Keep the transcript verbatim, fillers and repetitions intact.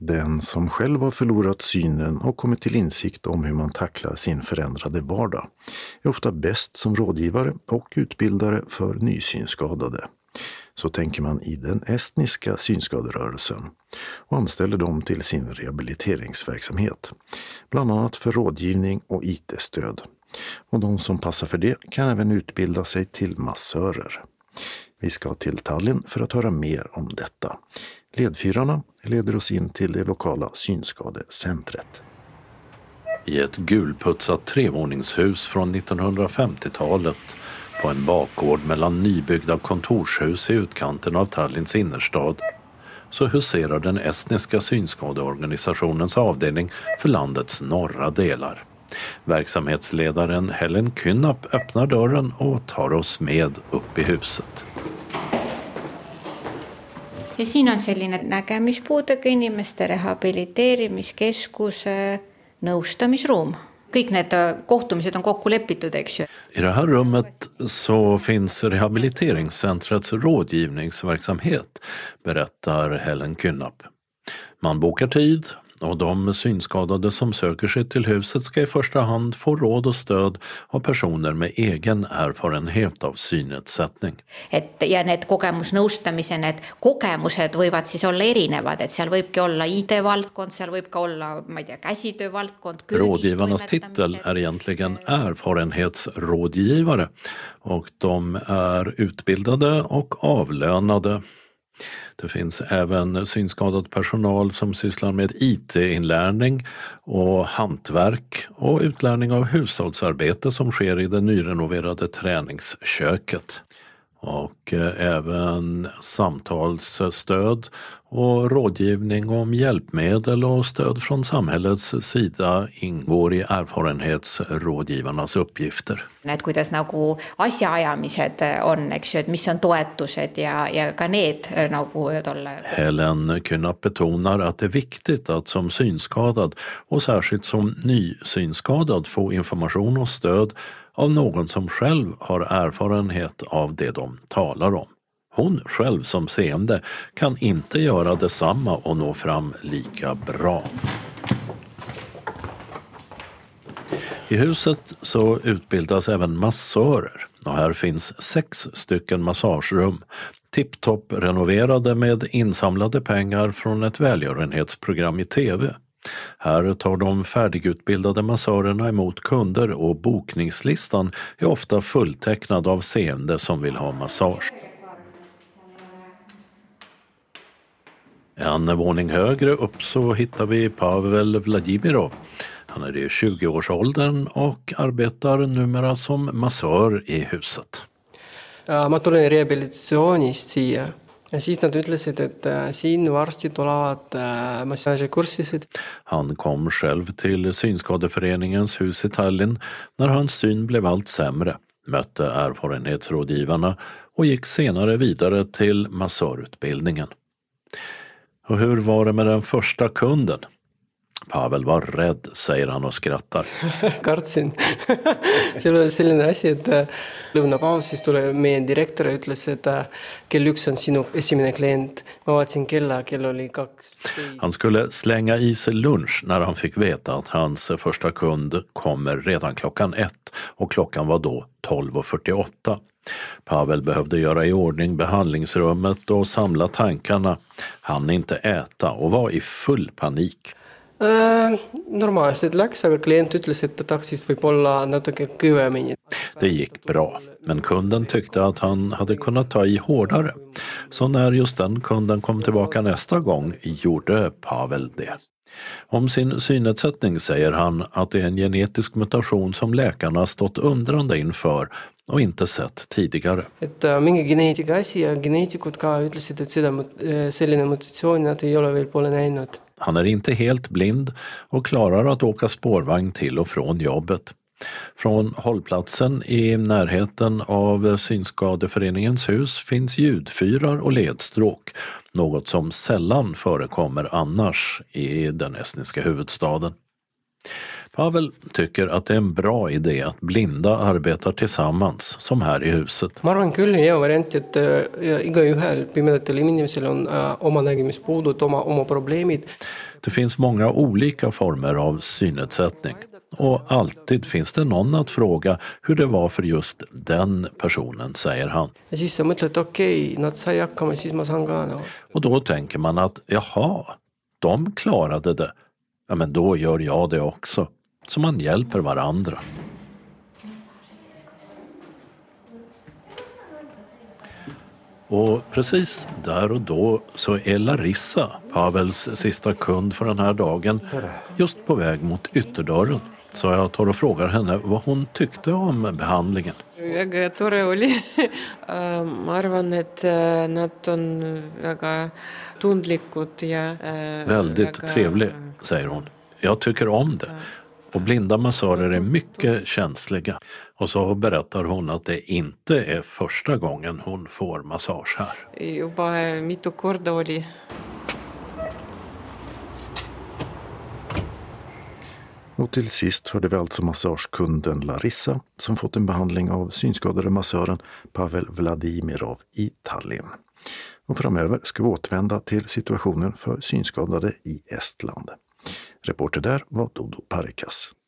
Den som själv har förlorat synen och kommit till insikt om hur man tacklar sin förändrade vardag är ofta bäst som rådgivare och utbildare för nysynskadade. Så tänker man i den estniska synskaderörelsen och anställer dem till sin rehabiliteringsverksamhet, bland annat för rådgivning och I T-stöd. Och de som passar för det kan även utbilda sig till massörer. Vi ska till Tallinn för att höra mer om detta. Ledfyrarna leder oss in till det lokala synskadecentret. I ett gulputsat trevåningshus från nittonhundrafemtiotalet på en bakgård mellan nybyggda kontorshus i utkanten av Tallinns innerstad så huserar den estniska synskadeorganisationens avdelning för landets norra delar. Verksamhetsledaren Helen Kynnap öppnar dörren och tar oss med upp i huset. Ja siin on selline nägemispuudega inimeste rehabiliteerimiskeskuse nõustamisruum. Kõik need kohtumised on kokku lepitud, eks ju. I det här rummet så finns rehabiliteringscentrets rådgivningsverksamhet, berättar Helen Kynnap. Man bokar tid och de synskadade som söker sig till huset ska i första hand få råd och stöd av personer med egen erfarenhet av synnedsättning. Et, ja need kogemusnõustamise, need kogemused võivad siis olla erinevad, et seal võibki olla I T-valdkond, seal võib ka olla, ma ei tea, käsitöövaldkond. Rådgivarnas titel är egentligen erfarenhetsrådgivare och de är utbildade och avlönade. Det finns även synskadad personal som sysslar med I T-inlärning och hantverk och utlärning av hushållsarbete som sker i det nyrenoverade träningsköket. Och även samtalsstöd och rådgivning om hjälpmedel och stöd från samhällets sida ingår i erfarenhetsrådgivarnas uppgifter. Et kuidas nagu asjaajamised on, eks ju, et mis on toetused ja, ja ka need nagu olla. Helen Kynnap betonar att det är viktigt att som synskadad och särskilt som nysynskadad få information och stöd av någon som själv har erfarenhet av det de talar om. Hon själv som seende kan inte göra detsamma och nå fram lika bra. I huset så utbildas även massörer och här finns sex stycken massagerum, tipptopp renoverade med insamlade pengar från ett välgörenhetsprogram i tv. Här tar de färdigutbildade massörerna emot kunder och bokningslistan är ofta fulltecknad av seende som vill ha massage. En våning högre upp så hittar vi Pavel Vladimirov. Han är i tjugoårsåldern och arbetar numera som massör i huset. Ma tulin rehabilitatsioonist siia. Ja siis nad ütlesid, et siin varsti tulevad massaagekursused. Han kom själv till Synskadeföreningens hus i Tallinn när hans syn blev allt sämre, mötte erfarenhetsrådgivarna och gick senare vidare till massörutbildningen. Och hur var det med den första kunden? Pavel var rädd, säger han och skrattar. Kartsin. Seal oli selline asi, et lõunapausis tuli meie direktor ja ütles, et kell üks on sinu esimene klient. Ma vaatasin kella, kell oli kaks. Han skulle slänga i sig lunch när han fick veta att hans första kund kommer redan klockan ett och klockan var då tolv och fyrtioåtta. Pavel behövde göra i ordning behandlingsrummet och samla tankarna. Han inte äta och var i full panik. Äh, normaalselt läks, aga klient ütles, et ta tahtis võib-olla natuke kõvemini. Det gick bra, men kunden tyckte att han hade kunnat ta i hårdare. Så när just den kunden kom tillbaka nästa gång gjorde Pavel det. Om sin synnedsättning säger han att det är en genetisk mutation som läkarna stått undrande inför och inte sett tidigare. Et mingi geneetika asi ja geneetikud ka ütlesid, et seda selline mutatsioon nad ei ole veel pole näinud. Han är inte helt blind och klarar att åka spårvagn till och från jobbet. Från hållplatsen i närheten av Synskadeföreningens hus finns ljudfyrar och ledstråk, något som sällan förekommer annars i den estniska huvudstaden. Pavel tycker att det är en bra idé att blinda arbetar tillsammans, som här i huset. Ma arvan küll hea variant, et igaühel pimedatel inimesel on oma nägemispuudud, oma, oma probleemid. Det finns många olika former av synnedsättning och alltid finns det någon att fråga hur det var för just den personen, säger han. Ja siis sa mõtled, et okei, okay, nad sai hakkama, siis ma saan ka. No. Och då tänker man att jaha, de klarade det. Ja, men då gör jag det också. Så man hjälper varandra. Och precis där och då så är Larissa, Pavels sista kund för den här dagen, just på väg mot ytterdörren. Så jag tar och frågar henne vad hon tyckte om behandlingen. Väga tore oli. Ma arvan, et nad on väga tundlikud ja väldigt trevlig, säger hon. Jag tycker om det. Och blinda massörer är mycket känsliga. Och så berättar hon att det inte är första gången hon får massage här. Juba mitu korda oli. Och till sist hörde vi alltså massagekunden Larissa som fått en behandling av synskadade massören Pavel Vladimirov i Tallinn. Och framöver ska vi återvända till situationen för synskadade i Estland. Reporter där var Dodo Parikas.